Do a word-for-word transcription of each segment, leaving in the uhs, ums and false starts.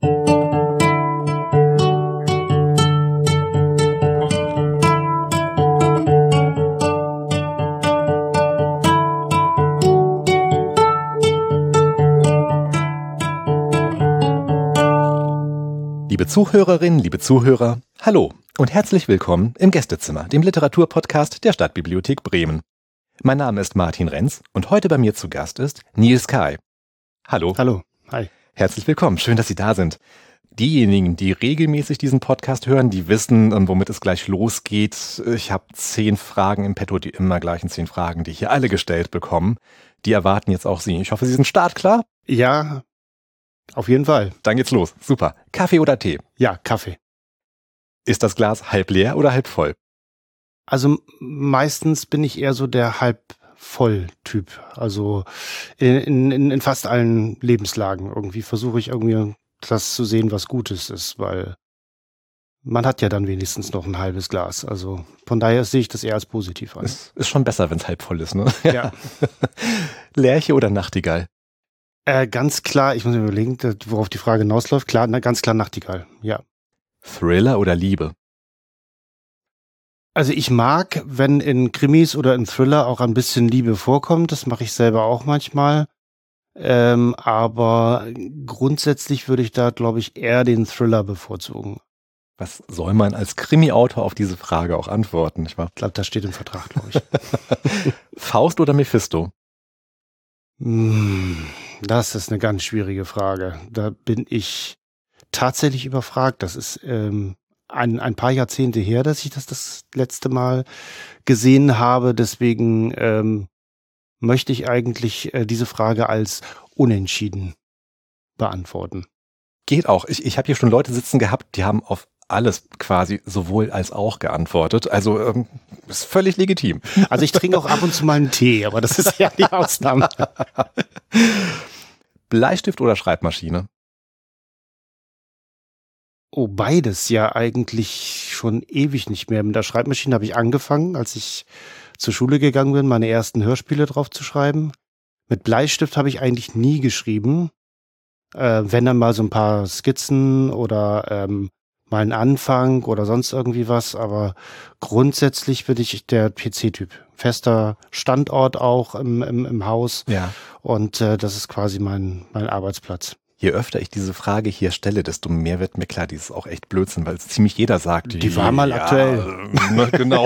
Liebe Zuhörerinnen, liebe Zuhörer, hallo und herzlich willkommen im Gästezimmer, dem Literaturpodcast der Stadtbibliothek Bremen. Mein Name ist Martin Renz und heute bei mir zu Gast ist Nils Kay. Hallo. Hallo, hi. Herzlich willkommen, schön, dass Sie da sind. Diejenigen, die regelmäßig diesen Podcast hören, die wissen, womit es gleich losgeht. Ich habe zehn Fragen im Petto, die immer gleichen zehn Fragen, die hier alle gestellt bekommen. Die erwarten jetzt auch Sie. Ich hoffe, Sie sind startklar. Ja, auf jeden Fall. Dann geht's los. Super. Kaffee oder Tee? Ja, Kaffee. Ist das Glas halb leer oder halb voll? Also meistens bin ich eher so der halb voll Typ. Also in, in, in fast allen Lebenslagen irgendwie versuche ich irgendwie das zu sehen, was Gutes ist, weil man hat ja dann wenigstens noch ein halbes Glas. Also von daher sehe ich das eher als positiv an. Es ist schon besser, wenn es halb voll ist, ne? Ja. Lerche oder Nachtigall? Äh, ganz klar, ich muss mir überlegen, worauf die Frage hinausläuft. Klar, na, ganz klar Nachtigall, ja. Thriller oder Liebe? Also ich mag, wenn in Krimis oder in Thriller auch ein bisschen Liebe vorkommt. Das mache ich selber auch manchmal. Ähm, aber grundsätzlich würde ich da, glaube ich, eher den Thriller bevorzugen. Was soll man als Krimi-Autor auf diese Frage auch antworten, nicht wahr? Ich glaube, das steht im Vertrag, glaube ich. Faust oder Mephisto? Das ist eine ganz schwierige Frage. Da bin ich tatsächlich überfragt. Das ist ähm, ein, ein paar Jahrzehnte her, dass ich das das letzte Mal gesehen habe. Deswegen ähm, möchte ich eigentlich äh, diese Frage als unentschieden beantworten. Geht auch. Ich, ich habe hier schon Leute sitzen gehabt, die haben auf alles quasi sowohl als auch geantwortet. Also ähm, ist völlig legitim. Also ich trinke auch ab und zu mal einen Tee, aber das ist ja die Ausnahme. Bleistift oder Schreibmaschine? Oh, beides ja eigentlich schon ewig nicht mehr. Mit der Schreibmaschine habe ich angefangen, als ich zur Schule gegangen bin, meine ersten Hörspiele drauf zu schreiben. Mit Bleistift habe ich eigentlich nie geschrieben. Äh, wenn dann mal so ein paar Skizzen oder ähm, mal einen Anfang oder sonst irgendwie was. Aber grundsätzlich bin ich der P C-Typ. Fester Standort auch im, im, im Haus. Ja. Und äh, das ist quasi mein, mein Arbeitsplatz. Je öfter ich diese Frage hier stelle, desto mehr wird mir klar, die ist auch echt Blödsinn, weil ziemlich jeder sagt, die war mal ja, aktuell. Ne, genau.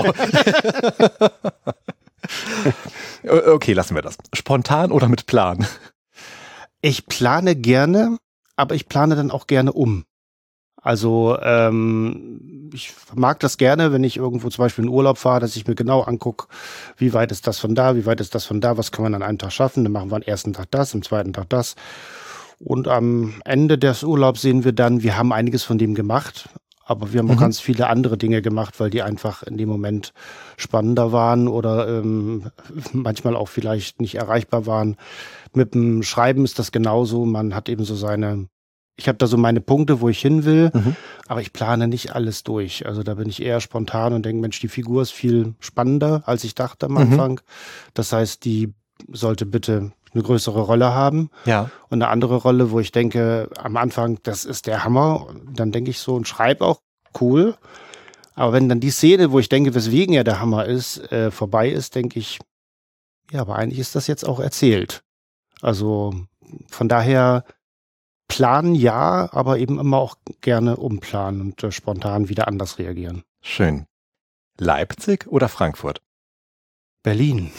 Okay, lassen wir das. Spontan oder mit Plan? Ich plane gerne, aber ich plane dann auch gerne um. Also ähm, ich mag das gerne, wenn ich irgendwo zum Beispiel in Urlaub fahre, dass ich mir genau angucke, wie weit ist das von da, wie weit ist das von da, was kann man an einem Tag schaffen. Dann machen wir am ersten Tag das, am zweiten Tag das. Und am Ende des Urlaubs sehen wir dann, wir haben einiges von dem gemacht, aber wir haben Mhm. auch ganz viele andere Dinge gemacht, weil die einfach in dem Moment spannender waren oder ähm, manchmal auch vielleicht nicht erreichbar waren. Mit dem Schreiben ist das genauso. Man hat eben so seine, ich habe da so meine Punkte, wo ich hin will, Mhm. aber ich plane nicht alles durch. Also da bin ich eher spontan und denke, Mensch, die Figur ist viel spannender, als ich dachte am Mhm. Anfang. Das heißt, die sollte bitte eine größere Rolle haben. Ja. Und eine andere Rolle, wo ich denke, am Anfang, das ist der Hammer. Und dann denke ich so und schreibe auch, cool. Aber wenn dann die Szene, wo ich denke, weswegen er der Hammer ist, äh, vorbei ist, denke ich, ja, aber eigentlich ist das jetzt auch erzählt. Also von daher planen ja, aber eben immer auch gerne umplanen und äh, spontan wieder anders reagieren. Schön. Leipzig oder Frankfurt? Berlin.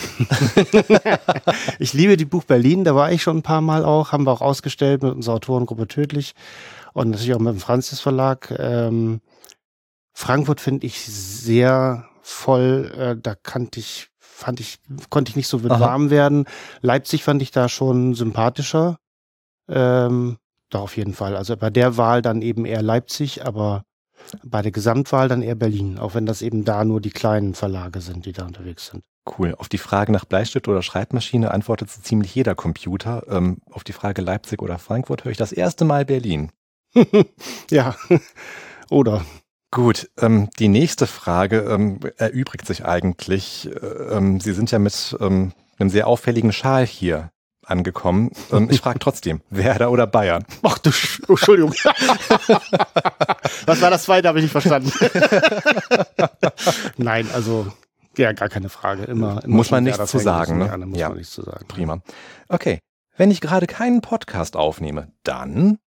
Ich liebe die Buch Berlin, da war ich schon ein paar Mal auch, haben wir auch ausgestellt mit unserer Autorengruppe Tödlich und natürlich auch mit dem Franzis Verlag. Ähm, Frankfurt finde ich sehr voll, äh, da kannte ich, fand ich, konnte ich nicht so mit Aha. warm werden. Leipzig fand ich da schon sympathischer. Ähm, doch, auf jeden Fall. Also bei der Wahl dann eben eher Leipzig, aber bei der Gesamtwahl dann eher Berlin, auch wenn das eben da nur die kleinen Verlage sind, die da unterwegs sind. Cool. Auf die Frage nach Bleistift oder Schreibmaschine antwortet so ziemlich jeder Computer. Ähm, auf die Frage Leipzig oder Frankfurt höre ich das erste Mal Berlin. Ja, oder? Gut, ähm, die nächste Frage ähm, erübrigt sich eigentlich. Äh, ähm, Sie sind ja mit ähm, einem sehr auffälligen Schal hier angekommen. Ähm, ich frage trotzdem, Werder oder Bayern? Ach du, Sch- oh, Entschuldigung. Was war das zweite? Habe ich nicht verstanden. Nein, also ja, gar keine Frage. Immer, immer muss man schon nichts zu Werder-Fan sagen, gewesen. ne? Ja, da muss Ja. man nichts zu sagen. Prima. Okay, wenn ich gerade keinen Podcast aufnehme, dann...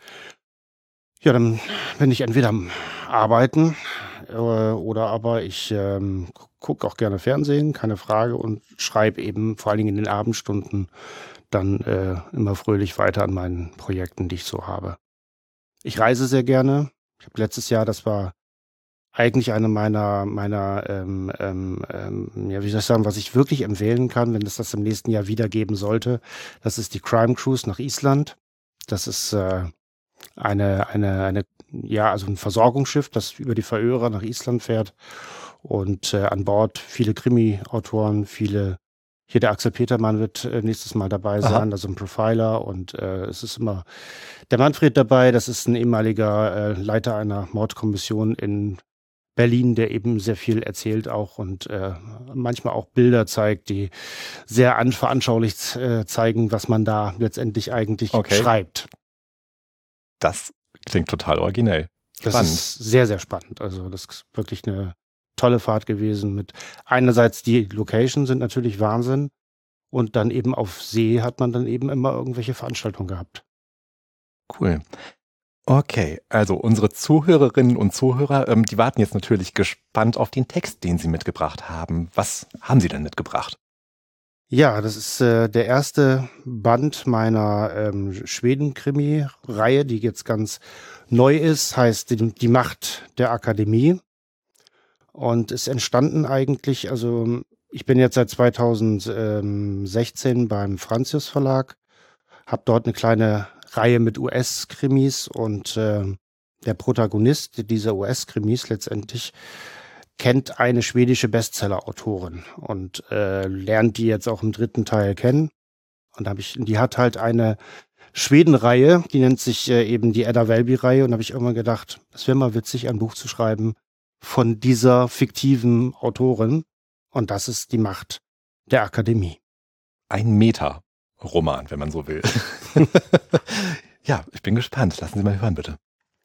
Ja, dann bin ich entweder am Arbeiten äh, oder aber ich ähm, gucke auch gerne Fernsehen, keine Frage, und schreibe eben vor allen Dingen in den Abendstunden dann äh, immer fröhlich weiter an meinen Projekten, die ich so habe. Ich reise sehr gerne. Ich habe letztes Jahr, das war eigentlich eine meiner, meiner ähm, ähm, ähm, ja, wie soll ich sagen, was ich wirklich empfehlen kann, wenn es das im nächsten Jahr wieder geben sollte, das ist die Crime Cruise nach Island. Das ist äh, eine, eine, eine, ja, also ein Versorgungsschiff, das über die Färöer nach Island fährt und äh, an Bord viele Krimi-Autoren, viele, hier der Axel Petermann wird äh, nächstes Mal dabei sein, Aha. also ein Profiler, und äh, es ist immer der Manfred dabei, das ist ein ehemaliger äh, Leiter einer Mordkommission in Berlin, der eben sehr viel erzählt auch und äh, manchmal auch Bilder zeigt, die sehr an, veranschaulicht äh, zeigen, was man da letztendlich eigentlich Okay. schreibt. Das klingt total originell. Das Spannend. ist sehr, sehr spannend. Also das ist wirklich eine tolle Fahrt gewesen. Mit einerseits die Locations sind natürlich Wahnsinn und dann eben auf See hat man dann eben immer irgendwelche Veranstaltungen gehabt. Cool. Okay, also unsere Zuhörerinnen und Zuhörer, ähm, die warten jetzt natürlich gespannt auf den Text, den Sie mitgebracht haben. Was haben Sie denn mitgebracht? Ja, das ist äh, der erste Band meiner ähm, Schweden-Krimi-Reihe, die jetzt ganz neu ist, heißt die, die Macht der Akademie. Und ist entstanden eigentlich, also ich bin jetzt seit zweitausendsechzehn beim Franzius Verlag, habe dort eine kleine Reihe mit U S-Krimis und äh, der Protagonist dieser U S-Krimis letztendlich kennt eine schwedische Bestseller-Autorin und äh, lernt die jetzt auch im dritten Teil kennen. Und hab ich, die hat halt eine Schweden-Reihe, die nennt sich äh, eben die Edda Welby-Reihe. Und da habe ich irgendwann gedacht, es wäre mal witzig, ein Buch zu schreiben von dieser fiktiven Autorin. Und das ist die Macht der Akademie. Ein Meta-Roman, wenn man so will. Ja, ich bin gespannt. Lassen Sie mal hören, bitte.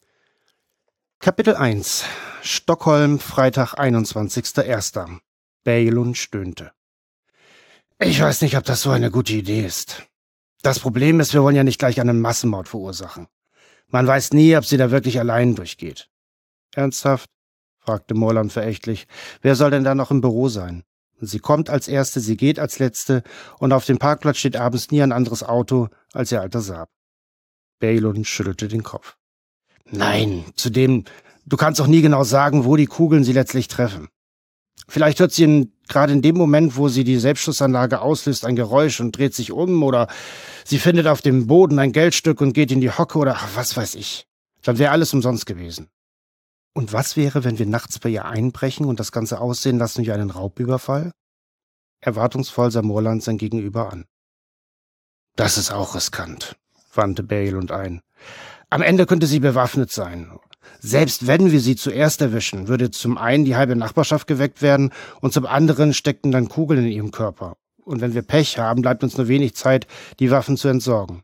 Kapitel eins. Stockholm, Freitag, einundzwanzigster erster Bejlund stöhnte. Ich weiß nicht, ob das so eine gute Idee ist. Das Problem ist, wir wollen ja nicht gleich einen Massenmord verursachen. Man weiß nie, ob sie da wirklich allein durchgeht. Ernsthaft? Fragte Morland verächtlich. Wer soll denn da noch im Büro sein? Sie kommt als Erste, sie geht als Letzte, und auf dem Parkplatz steht abends nie ein anderes Auto als ihr alter Saab. Bejlund schüttelte den Kopf. Nein, zudem, du kannst auch nie genau sagen, wo die Kugeln sie letztlich treffen. Vielleicht hört sie in, gerade in dem Moment, wo sie die Selbstschussanlage auslöst, ein Geräusch und dreht sich um, oder sie findet auf dem Boden ein Geldstück und geht in die Hocke, oder ach, was weiß ich. Dann wäre alles umsonst gewesen. Und was wäre, wenn wir nachts bei ihr einbrechen und das Ganze aussehen lassen wie einen Raubüberfall? Erwartungsvoll sah Morland sein Gegenüber an. Das ist auch riskant, wandte Bejlund ein. Am Ende könnte sie bewaffnet sein. Selbst wenn wir sie zuerst erwischen, würde zum einen die halbe Nachbarschaft geweckt werden und zum anderen steckten dann Kugeln in ihrem Körper. Und wenn wir Pech haben, bleibt uns nur wenig Zeit, die Waffen zu entsorgen.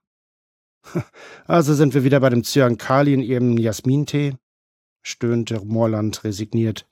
Also sind wir wieder bei dem Zyankali in ihrem Jasmintee, stöhnte Morland resigniert.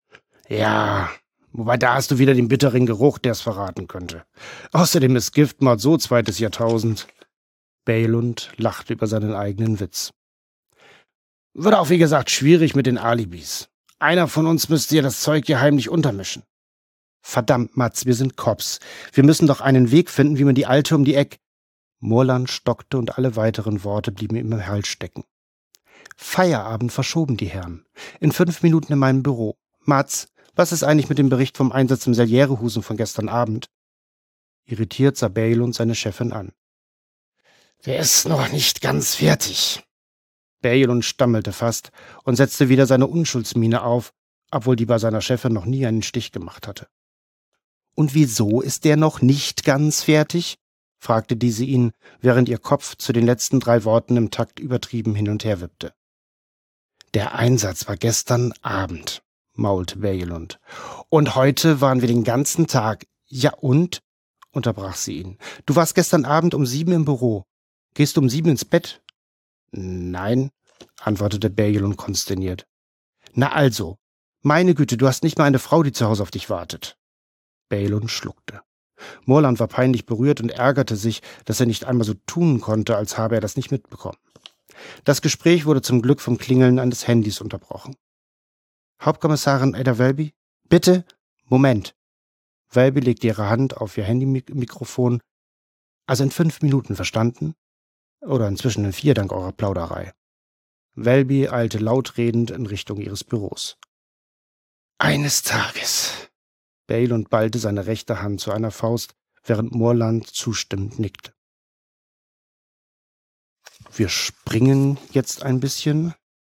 Ja, wobei da hast du wieder den bitteren Geruch, der es verraten könnte. Außerdem ist Giftmord so zweites Jahrtausend. Bejlund lachte über seinen eigenen Witz. Wird auch wie gesagt schwierig mit den Alibis. Einer von uns müsste ja das Zeug hier heimlich untermischen. Verdammt, Mats, wir sind Cops. Wir müssen doch einen Weg finden, wie man die Alte um die Ecke... Morland stockte und alle weiteren Worte blieben ihm im Hals stecken. Feierabend verschoben die Herren. In fünf Minuten in meinem Büro. Mats, was ist eigentlich mit dem Bericht vom Einsatz im Seljerehusen von gestern Abend? Irritiert sah Bejlund seine Chefin an. Der ist noch nicht ganz fertig. Bejlund stammelte fast und setzte wieder seine Unschuldsmiene auf, obwohl die bei seiner Chefin noch nie einen Stich gemacht hatte. Und wieso ist der noch nicht ganz fertig? Fragte diese ihn, während ihr Kopf zu den letzten drei Worten im Takt übertrieben hin und her wippte. Der Einsatz war gestern Abend, maulte Bejlund. Und heute waren wir den ganzen Tag. Ja und? unterbrach sie ihn. Du warst gestern Abend um sieben im Büro. Gehst du um sieben ins Bett? Nein, antwortete Balliol konsterniert. Na also, meine Güte, du hast nicht mal eine Frau, die zu Hause auf dich wartet. Balliol schluckte. Morland war peinlich berührt und ärgerte sich, dass er nicht einmal so tun konnte, als habe er das nicht mitbekommen. Das Gespräch wurde zum Glück vom Klingeln eines Handys unterbrochen. Hauptkommissarin Ada Welby? Bitte? Moment. Welby legte ihre Hand auf ihr Handymikrofon. Also in fünf Minuten, verstanden? Oder inzwischen in vier, dank eurer Plauderei. Welby eilte laut redend in Richtung ihres Büros. Eines Tages. Balliol ballte seine rechte Hand zu einer Faust, während Morland zustimmend nickte. Wir springen jetzt ein bisschen.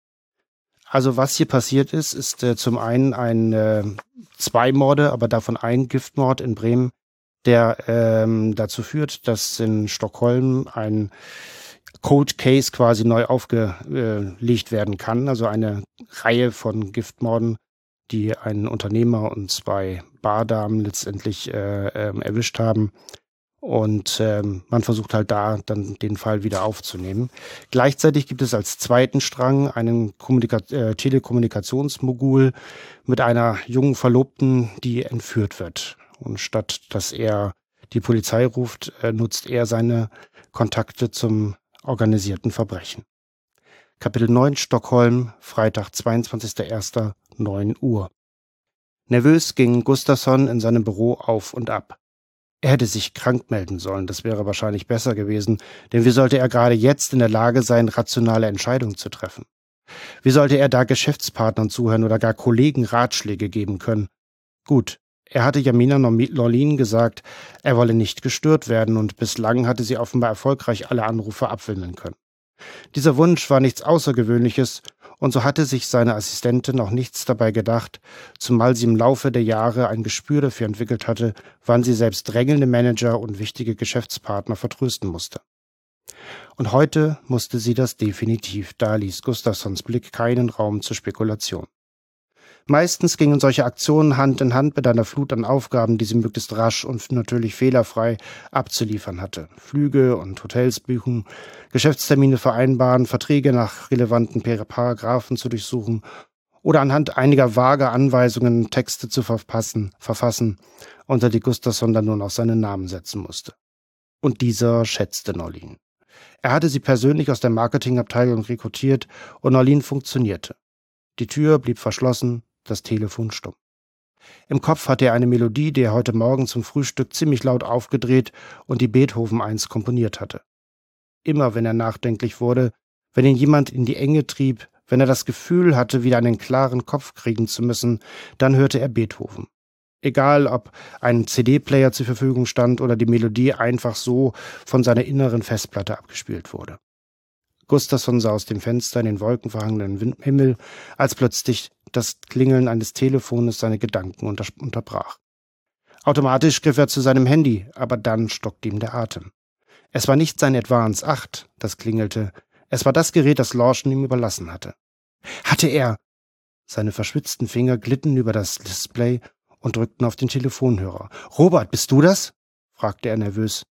Also was hier passiert ist, ist äh, zum einen ein äh, zwei Morde, aber davon ein Giftmord in Bremen, der ähm, dazu führt, dass in Stockholm ein Cold Case quasi neu aufgelegt werden kann. Also eine Reihe von Giftmorden, die einen Unternehmer und zwei Bardamen letztendlich äh, äh, erwischt haben. Und ähm, man versucht halt da dann den Fall wieder aufzunehmen. Gleichzeitig gibt es als zweiten Strang einen Kommunika- äh, Telekommunikationsmogul mit einer jungen Verlobten, die entführt wird. Und statt dass er die Polizei ruft, äh, nutzt er seine Kontakte zum organisierten Verbrechen. Kapitel neun, Stockholm, Freitag, zweiundzwanzigster erster neun Uhr. Nervös ging Gustafsson in seinem Büro auf und ab. Er hätte sich krank melden sollen, das wäre wahrscheinlich besser gewesen, denn wie sollte er gerade jetzt in der Lage sein, rationale Entscheidungen zu treffen? Wie sollte er da Geschäftspartnern zuhören oder gar Kollegen Ratschläge geben können? Gut, er hatte Jamina Norlin gesagt, er wolle nicht gestört werden, und bislang hatte sie offenbar erfolgreich alle Anrufe abwimmeln können. Dieser Wunsch war nichts Außergewöhnliches, und so hatte sich seine Assistentin auch nichts dabei gedacht, zumal sie im Laufe der Jahre ein Gespür dafür entwickelt hatte, wann sie selbst drängelnde Manager und wichtige Geschäftspartner vertrösten musste. Und heute musste sie das definitiv, da ließ Gustafssons Blick keinen Raum zur Spekulation. Meistens gingen solche Aktionen Hand in Hand mit einer Flut an Aufgaben, die sie möglichst rasch und natürlich fehlerfrei abzuliefern hatte. Flüge und Hotels buchen, Geschäftstermine vereinbaren, Verträge nach relevanten Paragraphen zu durchsuchen oder anhand einiger vager Anweisungen Texte zu verpassen, verfassen, unter die Gustafsson dann nur noch seinen Namen setzen musste. Und dieser schätzte Norlin. Er hatte sie persönlich aus der Marketingabteilung rekrutiert und Norlin funktionierte. Die Tür blieb verschlossen, das Telefon stumm. Im Kopf hatte er eine Melodie, die er heute Morgen zum Frühstück ziemlich laut aufgedreht und die Beethoven eins komponiert hatte. Immer wenn er nachdenklich wurde, wenn ihn jemand in die Enge trieb, wenn er das Gefühl hatte, wieder einen klaren Kopf kriegen zu müssen, dann hörte er Beethoven. Egal, ob ein C D-Player zur Verfügung stand oder die Melodie einfach so von seiner inneren Festplatte abgespielt wurde. Gustafsson sah aus dem Fenster in den wolkenverhangenen Himmel, als plötzlich das Klingeln eines Telefones seine Gedanken unter- unterbrach. Automatisch griff er zu seinem Handy, aber dann stockte ihm der Atem. Es war nicht sein Advance acht, das klingelte. Es war das Gerät, das Lawson ihm überlassen hatte. Hatte er... Seine verschwitzten Finger glitten über das Display und drückten auf den Telefonhörer. »Robert, bist du das?« fragte er nervös.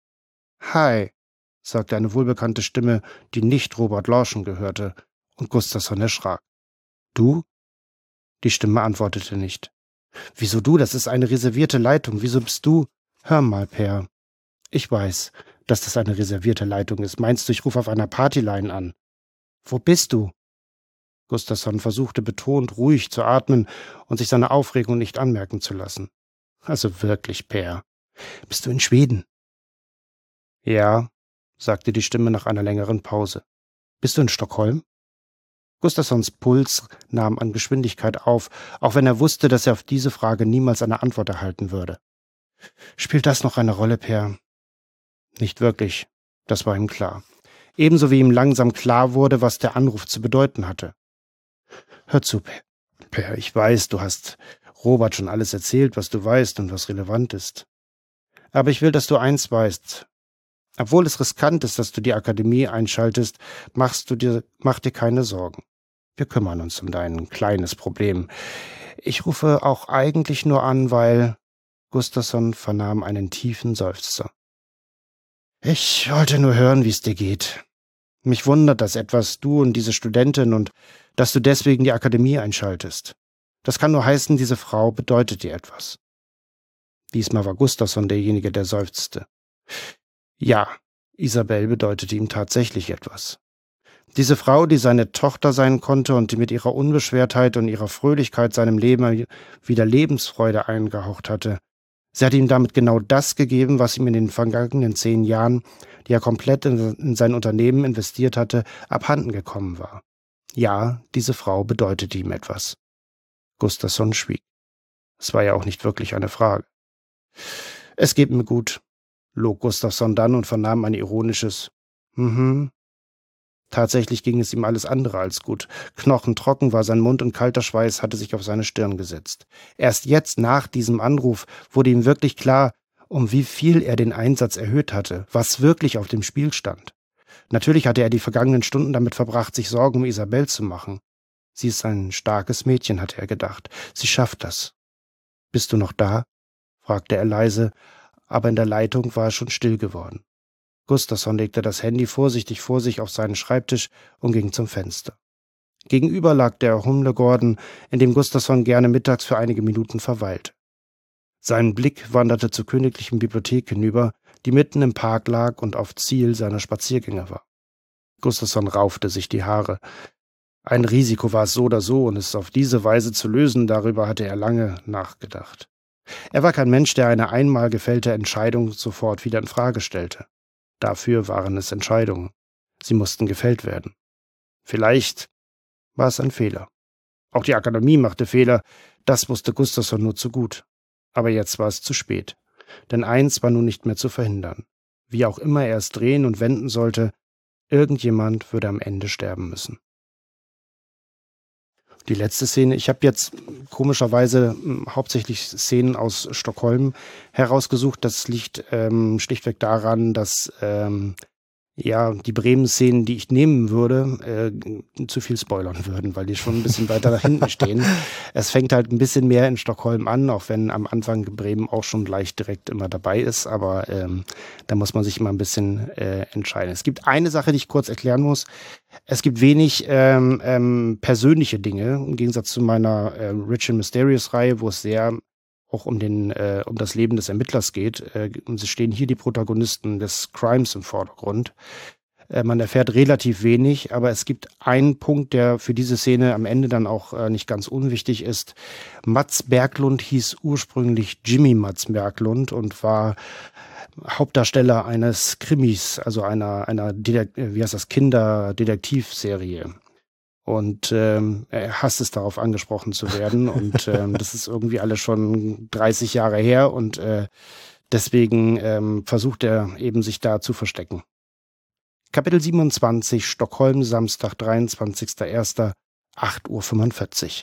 »Hi«, sagte eine wohlbekannte Stimme, die nicht Robert Lawson gehörte, und Gustafsson erschrak. »Du?« Die Stimme antwortete nicht. »Wieso du? Das ist eine reservierte Leitung. Wieso bist du?« »Hör mal, Per. Ich weiß, dass das eine reservierte Leitung ist. Meinst du, ich rufe auf einer Partyline an?« »Wo bist du?« Gustafsson versuchte betont ruhig zu atmen und sich seine Aufregung nicht anmerken zu lassen. »Also wirklich, Per. Bist du in Schweden?« »Ja«, sagte die Stimme nach einer längeren Pause. »Bist du in Stockholm?« Gustafssons Puls nahm an Geschwindigkeit auf, auch wenn er wusste, dass er auf diese Frage niemals eine Antwort erhalten würde. »Spielt das noch eine Rolle, Per?« Nicht wirklich, das war ihm klar. Ebenso wie ihm langsam klar wurde, was der Anruf zu bedeuten hatte. »Hör zu, Per. Per, ich weiß, du hast Robert schon alles erzählt, was du weißt und was relevant ist. Aber ich will, dass du eins weißt. Obwohl es riskant ist, dass du die Akademie einschaltest, machst du dir, mach dir keine Sorgen. Wir kümmern uns um dein kleines Problem. Ich rufe auch eigentlich nur an, weil Gustafsson vernahm einen tiefen Seufzer. »Ich wollte nur hören, wie es dir geht. Mich wundert das etwas, du und diese Studentin, und dass du deswegen die Akademie einschaltest. Das kann nur heißen, diese Frau bedeutet dir etwas.« Diesmal war Gustafsson derjenige, der seufzte. Ja, Isabel bedeutete ihm tatsächlich etwas. Diese Frau, die seine Tochter sein konnte und die mit ihrer Unbeschwertheit und ihrer Fröhlichkeit seinem Leben wieder Lebensfreude eingehaucht hatte. Sie hat ihm damit genau das gegeben, was ihm in den vergangenen zehn Jahren, die er komplett in, in sein Unternehmen investiert hatte, abhanden gekommen war. Ja, diese Frau bedeutete ihm etwas. Gustafsson schwieg. Es war ja auch nicht wirklich eine Frage. »Es geht mir gut«, log Gustafsson dann und vernahm ein ironisches »Mhm«. Tatsächlich ging es ihm alles andere als gut. Knochentrocken war sein Mund und kalter Schweiß hatte sich auf seine Stirn gesetzt. Erst jetzt, nach diesem Anruf, wurde ihm wirklich klar, um wie viel er den Einsatz erhöht hatte, was wirklich auf dem Spiel stand. Natürlich hatte er die vergangenen Stunden damit verbracht, sich Sorgen um Isabel zu machen. Sie ist ein starkes Mädchen, hatte er gedacht. Sie schafft das. »Bist du noch da?« fragte er leise, aber in der Leitung war es schon still geworden. Gustafsson legte das Handy vorsichtig vor sich auf seinen Schreibtisch und ging zum Fenster. Gegenüber lag der Humlegorden, in dem Gustafsson gerne mittags für einige Minuten verweilte. Sein Blick wanderte zur königlichen Bibliothek hinüber, die mitten im Park lag und auf Ziel seiner Spaziergänge war. Gustafsson raufte sich die Haare. Ein Risiko war es so oder so, und es auf diese Weise zu lösen, darüber hatte er lange nachgedacht. Er war kein Mensch, der eine einmal gefällte Entscheidung sofort wieder in Frage stellte. Dafür waren es Entscheidungen. Sie mussten gefällt werden. Vielleicht war es ein Fehler. Auch die Akademie machte Fehler, das wusste Gustafsson nur zu gut. Aber jetzt war es zu spät. Denn eins war nun nicht mehr zu verhindern. Wie auch immer er es drehen und wenden sollte, irgendjemand würde am Ende sterben müssen. Die letzte Szene, ich habe jetzt komischerweise mh, hauptsächlich Szenen aus Stockholm herausgesucht. Das liegt ähm, schlichtweg daran, dass ähm, ja die Bremen-Szenen, die ich nehmen würde, äh, zu viel spoilern würden, weil die schon ein bisschen weiter da hinten stehen. Es fängt halt ein bisschen mehr in Stockholm an, auch wenn am Anfang Bremen auch schon gleich direkt immer dabei ist, aber ähm, da muss man sich immer ein bisschen äh, entscheiden. Es gibt eine Sache, die ich kurz erklären muss. Es gibt wenig ähm, ähm, persönliche Dinge, im Gegensatz zu meiner äh, Rich and Mysterious-Reihe, wo es sehr auch um den äh, um das Leben des Ermittlers geht. Äh, es stehen hier die Protagonisten des Crimes im Vordergrund. Äh, man erfährt relativ wenig, aber es gibt einen Punkt, der für diese Szene am Ende dann auch äh, nicht ganz unwichtig ist. Mats Berglund hieß ursprünglich Jimmy Mats Berglund und war Hauptdarsteller eines Krimis, also einer einer Detek- wie heißt das Kinderdetektivserie. Und ähm, er hasst es, darauf angesprochen zu werden. Und ähm, das ist irgendwie alles schon dreißig Jahre her. Und äh, deswegen ähm, versucht er eben, sich da zu verstecken. Kapitel siebenundzwanzig, Stockholm, Samstag, dreiundzwanzigster erster, acht Uhr fünfundvierzig.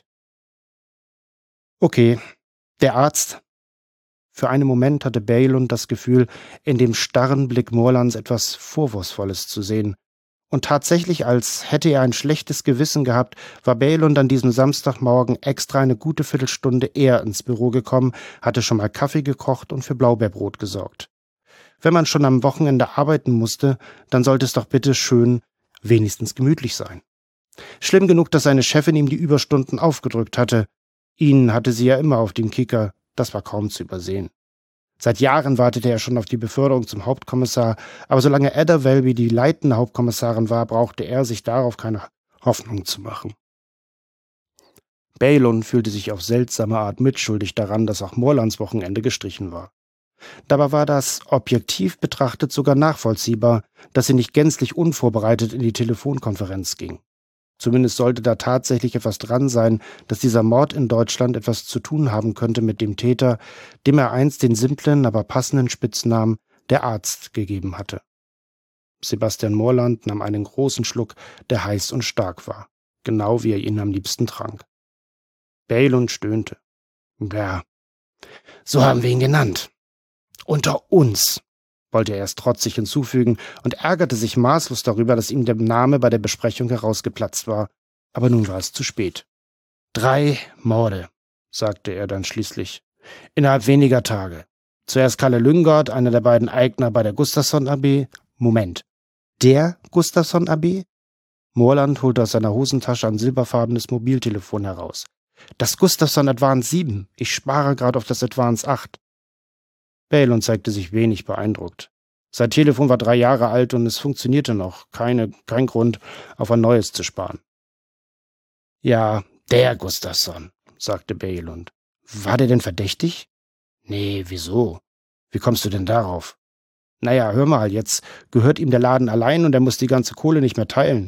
Okay, der Arzt. Für einen Moment hatte Berglund das Gefühl, in dem starren Blick Morlands etwas Vorwurfsvolles zu sehen. Und tatsächlich, als hätte er ein schlechtes Gewissen gehabt, war Berglund an diesem Samstagmorgen extra eine gute Viertelstunde eher ins Büro gekommen, hatte schon mal Kaffee gekocht und für Blaubeerbrot gesorgt. Wenn man schon am Wochenende arbeiten musste, dann sollte es doch bitte schön wenigstens gemütlich sein. Schlimm genug, dass seine Chefin ihm die Überstunden aufgedrückt hatte. Ihn hatte sie ja immer auf dem Kicker, das war kaum zu übersehen. Seit Jahren wartete er schon auf die Beförderung zum Hauptkommissar, aber solange Ada Welby die leitende Hauptkommissarin war, brauchte er sich darauf keine Hoffnung zu machen. Berglund fühlte sich auf seltsame Art mitschuldig daran, dass auch Morlands Wochenende gestrichen war. Dabei war das, objektiv betrachtet, sogar nachvollziehbar, dass sie nicht gänzlich unvorbereitet in die Telefonkonferenz ging. Zumindest sollte da tatsächlich etwas dran sein, dass dieser Mord in Deutschland etwas zu tun haben könnte mit dem Täter, dem er einst den simplen, aber passenden Spitznamen der Arzt gegeben hatte. Sebastian Morland nahm einen großen Schluck, der heiß und stark war, genau wie er ihn am liebsten trank. Berglund stöhnte. Ja, so haben wir ihn genannt. Unter uns, wollte er erst trotzig hinzufügen und ärgerte sich maßlos darüber, dass ihm der Name bei der Besprechung herausgeplatzt war. Aber nun war es zu spät. Drei Morde, sagte er dann schließlich. Innerhalb weniger Tage. Zuerst Kalle Lyngard, einer der beiden Eigner bei der Gustafsson A G. Moment. Der Gustafsson A G? Moorland holte aus seiner Hosentasche ein silberfarbenes Mobiltelefon heraus. Das Gustafsson Advance sieben. Ich spare gerade auf das Advance acht. Bälund zeigte sich wenig beeindruckt. Sein Telefon war drei Jahre alt und es funktionierte noch. Keine, kein Grund, auf ein neues zu sparen. Ja, der Gustafsson, sagte Bälund. War der denn verdächtig? Nee, wieso? Wie kommst du denn darauf? Naja, hör mal, jetzt gehört ihm der Laden allein und er muss die ganze Kohle nicht mehr teilen.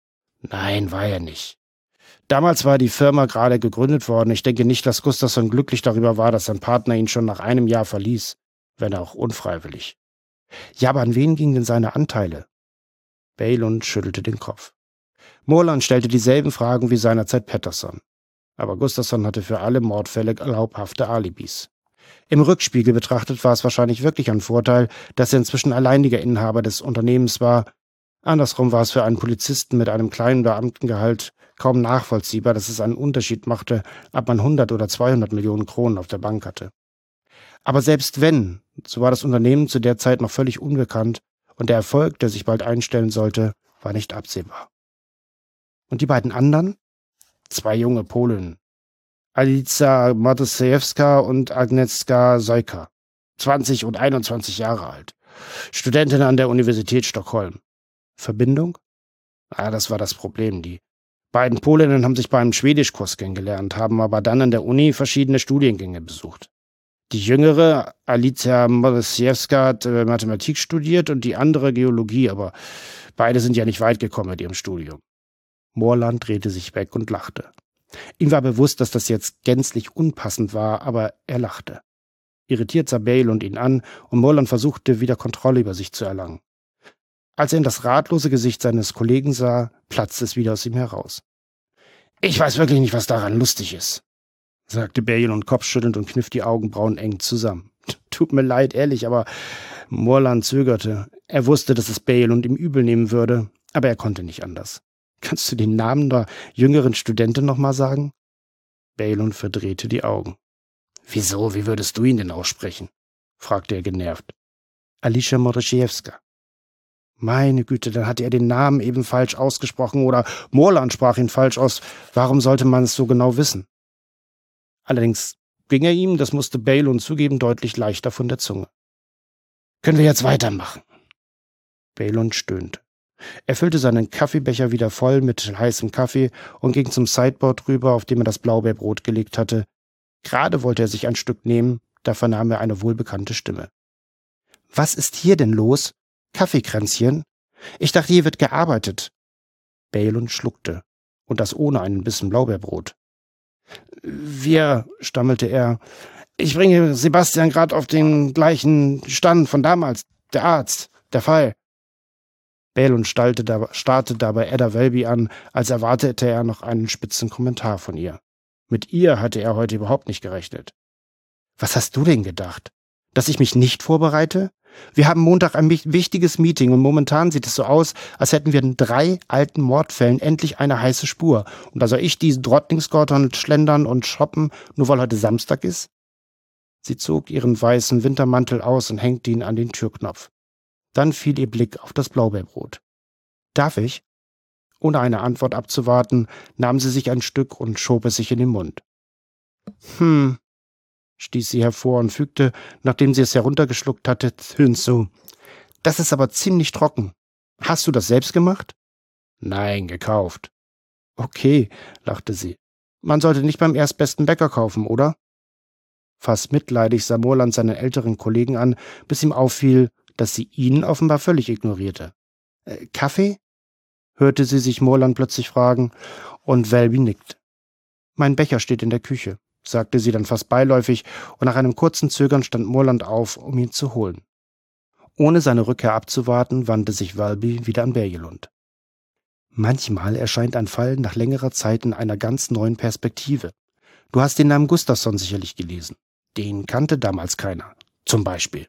Nein, war er nicht. Damals war die Firma gerade gegründet worden. Ich denke nicht, dass Gustafsson glücklich darüber war, dass sein Partner ihn schon nach einem Jahr verließ, wenn auch unfreiwillig. Ja, aber an wen gingen denn seine Anteile? Bälund schüttelte den Kopf. Moorland stellte dieselben Fragen wie seinerzeit Pettersson. Aber Gustafsson hatte für alle Mordfälle glaubhafte Alibis. Im Rückspiegel betrachtet war es wahrscheinlich wirklich ein Vorteil, dass er inzwischen alleiniger Inhaber des Unternehmens war. Andersrum war es für einen Polizisten mit einem kleinen Beamtengehalt kaum nachvollziehbar, dass es einen Unterschied machte, ob man hundert oder zweihundert Millionen Kronen auf der Bank hatte. Aber selbst wenn, so war das Unternehmen zu der Zeit noch völlig unbekannt und der Erfolg, der sich bald einstellen sollte, war nicht absehbar. Und die beiden anderen? Zwei junge Polen. Alicja Matejewska und Agnieszka Sojka. zwanzig und einundzwanzig Jahre alt. Studentinnen an der Universität Stockholm. Verbindung? Ah, das war das Problem. Die beiden Polinnen haben sich bei einem Schwedischkurs kennengelernt, haben aber dann an der Uni verschiedene Studiengänge besucht. Die jüngere, Alicja Matejewska, hat äh, Mathematik studiert und die andere Geologie, aber beide sind ja nicht weit gekommen mit ihrem Studium. Moorland drehte sich weg und lachte. Ihm war bewusst, dass das jetzt gänzlich unpassend war, aber er lachte. Irritiert sah Bälund ihn an und Moorland versuchte, wieder Kontrolle über sich zu erlangen. Als er in das ratlose Gesicht seines Kollegen sah, platzte es wieder aus ihm heraus. »Ich weiß wirklich nicht, was daran lustig ist«, sagte Bälund kopfschüttelnd und kniff die Augenbrauen eng zusammen. »Tut mir leid, ehrlich, aber…« Moorland zögerte. Er wusste, dass es Bälund ihm übel nehmen würde, aber er konnte nicht anders. »Kannst du den Namen der jüngeren Studentin noch mal sagen?« Bälund verdrehte die Augen. »Wieso, wie würdest du ihn denn aussprechen?« fragte er genervt. »Alicja Matejewska.« Meine Güte, dann hatte er den Namen eben falsch ausgesprochen oder Moorland sprach ihn falsch aus. Warum sollte man es so genau wissen? Allerdings ging er ihm, das musste Bälund zugeben, deutlich leichter von der Zunge. »Können wir jetzt weitermachen?« Bälund stöhnte. Er füllte seinen Kaffeebecher wieder voll mit heißem Kaffee und ging zum Sideboard rüber, auf dem er das Blaubeerbrot gelegt hatte. Gerade wollte er sich ein Stück nehmen, da vernahm er eine wohlbekannte Stimme. »Was ist hier denn los? Kaffeekränzchen? Ich dachte, hier wird gearbeitet.« Bälund schluckte, und das ohne einen Bissen Blaubeerbrot. »Wir«, stammelte er, »ich bringe Sebastian gerade auf den gleichen Stand von damals. Der Arzt, der Fall.« Bälund starrte dabei Ada Welby an, als erwartete er noch einen spitzen Kommentar von ihr. Mit ihr hatte er heute überhaupt nicht gerechnet. »Was hast du denn gedacht? Dass ich mich nicht vorbereite? Wir haben Montag ein wichtiges Meeting und momentan sieht es so aus, als hätten wir in drei alten Mordfällen endlich eine heiße Spur. Und da soll ich diesen Drottningsgatan schlendern und shoppen, nur weil heute Samstag ist?« Sie zog ihren weißen Wintermantel aus und hängte ihn an den Türknopf. Dann fiel ihr Blick auf das Blaubeerbrot. »Darf ich?« Ohne eine Antwort abzuwarten, nahm sie sich ein Stück und schob es sich in den Mund. »Hm«, stieß sie hervor und fügte, nachdem sie es heruntergeschluckt hatte, hinzu. »Das ist aber ziemlich trocken. Hast du das selbst gemacht?« »Nein, gekauft.« »Okay«, lachte sie. »Man sollte nicht beim erstbesten Bäcker kaufen, oder?« Fast mitleidig sah Moorland seinen älteren Kollegen an, bis ihm auffiel, dass sie ihn offenbar völlig ignorierte. Äh, »Kaffee?« hörte sie sich Moorland plötzlich fragen, und Welby nickte. »Mein Becher steht in der Küche«, sagte sie dann fast beiläufig, und nach einem kurzen Zögern stand Moorland auf, um ihn zu holen. Ohne seine Rückkehr abzuwarten, wandte sich Welby wieder an Bälund. »Manchmal erscheint ein Fall nach längerer Zeit in einer ganz neuen Perspektive. Du hast den Namen Gustafsson sicherlich gelesen. Den kannte damals keiner. Zum Beispiel.«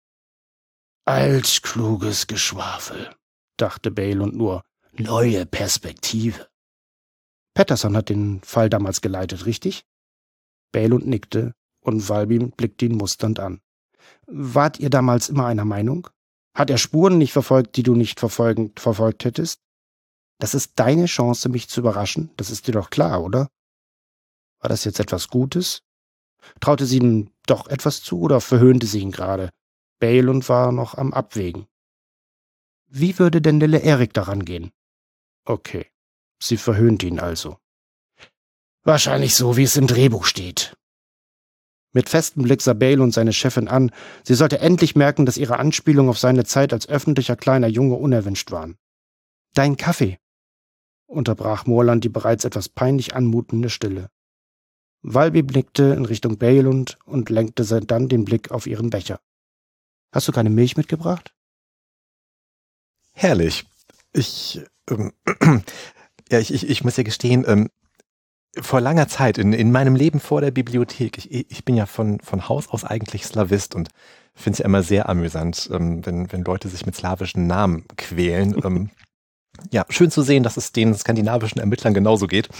»Altkluges Geschwafel«, dachte Bälund nur. »Neue Perspektive.« »Pettersson hat den Fall damals geleitet, richtig?« Bälund nickte und Walby blickt ihn musternd an. Wart ihr damals immer einer Meinung? Hat er Spuren nicht verfolgt, die du nicht verfolgen, verfolgt hättest? Das ist deine Chance, mich zu überraschen, das ist dir doch klar, oder? War das jetzt etwas Gutes? Traute sie ihm doch etwas zu oder verhöhnte sie ihn gerade? Balon war noch am Abwägen. Wie würde denn Lille Erik daran gehen? Okay, sie verhöhnt ihn also. Wahrscheinlich so, wie es im Drehbuch steht. Mit festem Blick sah Balon seine Chefin an. Sie sollte endlich merken, dass ihre Anspielungen auf seine Zeit als öffentlicher kleiner Junge unerwünscht waren. »Dein Kaffee«, unterbrach Morland die bereits etwas peinlich anmutende Stille. Walby blickte in Richtung Balon und lenkte dann den Blick auf ihren Becher. »Hast du keine Milch mitgebracht?« Herrlich. Ich, ähm, ja, ich, ich, ich muss ja gestehen, ähm, vor langer Zeit, in, in meinem Leben vor der Bibliothek, ich, ich bin ja von, von Haus aus eigentlich Slawist und finde es ja immer sehr amüsant, ähm, wenn, wenn Leute sich mit slawischen Namen quälen. ähm, ja, schön zu sehen, dass es den skandinavischen Ermittlern genauso geht.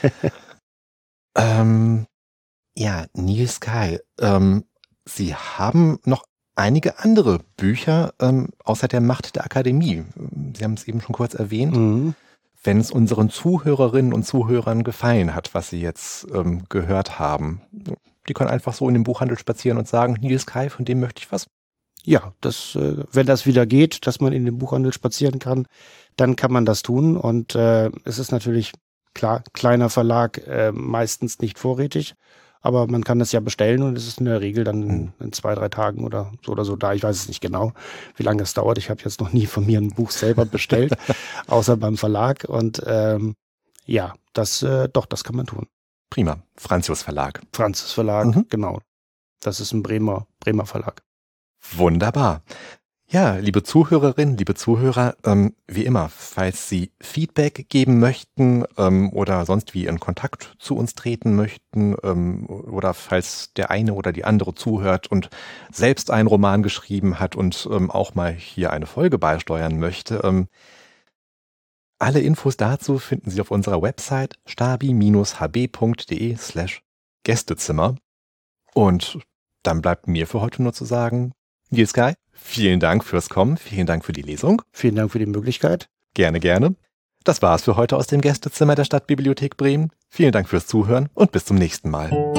ähm, ja, Nils Kay, ähm, Sie haben noch einige andere Bücher ähm, außer der Macht der Akademie. Sie haben es eben schon kurz erwähnt. Mhm. Wenn es unseren Zuhörerinnen und Zuhörern gefallen hat, was sie jetzt ähm, gehört haben, die können einfach so in den Buchhandel spazieren und sagen, Nils Kay, von dem möchte ich was. Ja, das, äh, wenn das wieder geht, dass man in den Buchhandel spazieren kann, dann kann man das tun. Und äh, es ist natürlich, klar, kleiner Verlag, äh, meistens nicht vorrätig. Aber man kann das ja bestellen und es ist in der Regel dann in, in zwei, drei Tagen oder so oder so da. Ich weiß es nicht genau, wie lange es dauert. Ich habe jetzt noch nie von mir ein Buch selber bestellt, außer beim Verlag. Und ähm, ja, das äh, doch, das kann man tun. Prima. Franzius Verlag. Franzius Verlag, mhm. Genau. Das ist ein Bremer, Bremer Verlag. Wunderbar. Ja, liebe Zuhörerinnen, liebe Zuhörer, ähm, wie immer, falls Sie Feedback geben möchten ähm, oder sonst wie in Kontakt zu uns treten möchten ähm, oder falls der eine oder die andere zuhört und selbst einen Roman geschrieben hat und ähm, auch mal hier eine Folge beisteuern möchte, ähm, alle Infos dazu finden Sie auf unserer Website stabi-hb.de slash Gästezimmer. Und dann bleibt mir für heute nur zu sagen, Nils Kay, vielen Dank fürs Kommen, vielen Dank für die Lesung. Vielen Dank für die Möglichkeit. Gerne, gerne. Das war's für heute aus dem Gästezimmer der Stadtbibliothek Bremen. Vielen Dank fürs Zuhören und bis zum nächsten Mal.